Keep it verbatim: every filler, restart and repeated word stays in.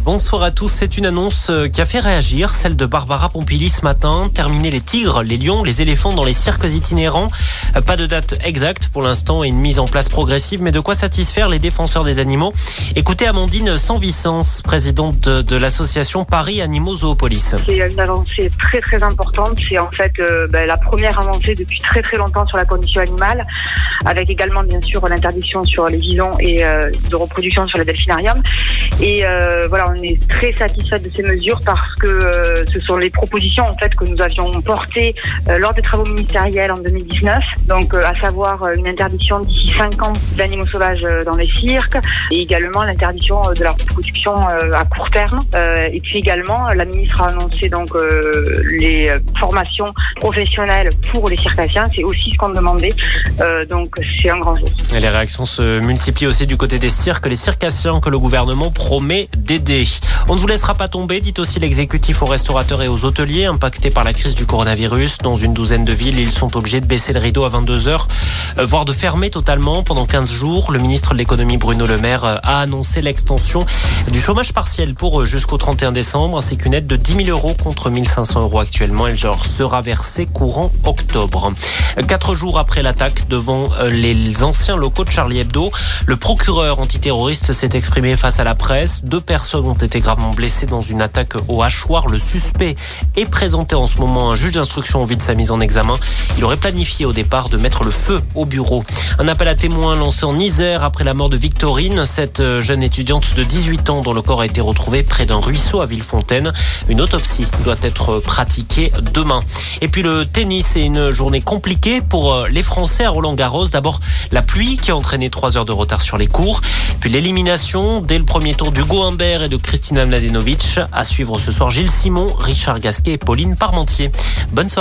Bonsoir à tous. C'est une annonce qui a fait réagir, celle de Barbara Pompili ce matin. Terminer les tigres, les lions, les éléphants dans les cirques itinérants. Pas de date exacte pour l'instant et une mise en place progressive, mais de quoi satisfaire les défenseurs des animaux. Écoutez Amandine Sanvicens, présidente de, de l'association Paris Animaux Zoopolis. C'est une avancée très très importante. C'est en fait euh, ben, la première avancée depuis très très longtemps sur la condition animale, avec également bien sûr l'interdiction sur les visons et euh, de reproduction sur les delphinariums. Et euh, voilà, on est très satisfait de ces mesures parce que euh, ce sont les propositions en fait que nous avions portées euh, lors des travaux ministériels en deux mille dix-neuf. Donc euh, à savoir euh, une interdiction d'ici cinq ans d'animaux sauvages euh, dans les cirques et également l'interdiction euh, de la reproduction euh, à court terme. Euh, et puis également la ministre a annoncé donc euh, les formations professionnelles pour les circassiens. C'est aussi ce qu'on demandait. Euh, donc c'est un grand jour. Et les réactions se multiplient aussi du côté des cirques, les circassiens que le gouvernement promet d'aider. On ne vous laissera pas tomber, dit aussi l'exécutif aux restaurateurs et aux hôteliers impactés par la crise du coronavirus. Dans une douzaine de villes, ils sont obligés de baisser le rideau à vingt-deux heures, voire de fermer totalement pendant quinze jours. Le ministre de l'économie Bruno Le Maire a annoncé l'extension du chômage partiel pour eux jusqu'au trente et un décembre, ainsi qu'une aide de dix mille euros contre mille cinq cents euros actuellement. Elle leur sera versée courant octobre. Quatre jours après l'attaque devant les anciens locaux de Charlie Hebdo, le procureur antiterroriste s'est exprimé face à la presse. Deux personnes ont été gravement blessées dans une attaque au hachoir. Le suspect est présenté en ce moment à un juge d'instruction en vue de sa mise en examen. Il aurait planifié au départ de mettre le feu au bureau. Un appel à témoins lancé en Isère après la mort de Victorine, cette jeune étudiante de dix-huit ans dont le corps a été retrouvé près d'un ruisseau à Villefontaine. Une autopsie doit être pratiquée demain. Et puis le tennis, c'est une journée compliquée pour les Français à Roland-Garros. D'abord la pluie qui a entraîné trois heures de retard sur les cours, puis l'élimination dès le premier tour d'Hugo Humbert et de Kristina Mladenovic. À suivre ce soir Gilles Simon, Richard Gasquet et Pauline Parmentier. Bonne soirée.